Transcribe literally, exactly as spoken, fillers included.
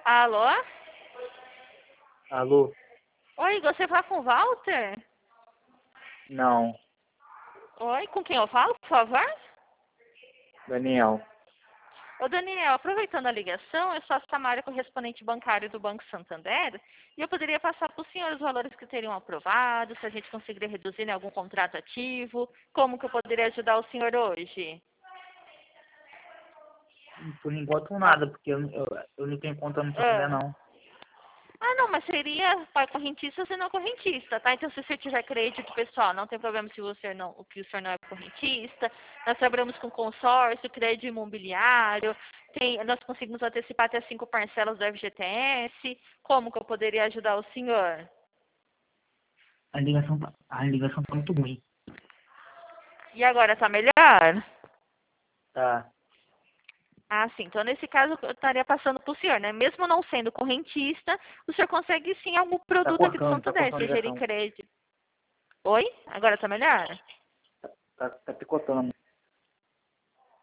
Alô? Alô? Oi, você fala com o Walter? Não. Oi, com quem eu falo, por favor? Daniel. Ô Daniel, aproveitando a ligação, eu sou a Samara, correspondente bancário do Banco Santander, e eu poderia passar para o senhor os valores que teriam aprovado, se a gente conseguiria reduzir em algum contrato ativo, como que eu poderia ajudar o senhor hoje? Por enquanto nada, porque eu, eu, eu não tenho conta no Santander, Ah. não. Ah, não, mas seria para correntista ou não correntista, tá? Então, se você tiver crédito pessoal, não tem problema se você não, o que o senhor não é correntista. Nós trabalhamos com consórcio, crédito imobiliário, tem, nós conseguimos antecipar até cinco parcelas do F G T S. Como que eu poderia ajudar o senhor? A ligação tá, a ligação tá muito ruim. E agora, tá melhor? Tá. Ah, sim. Então, nesse caso, eu estaria passando para o senhor, né? Mesmo não sendo correntista, o senhor consegue sim algum Tá produto aqui do cortando, tá Santander, cortando a seja ele ligação. crédito. Oi? Agora tá melhor? Tá, tá picotando.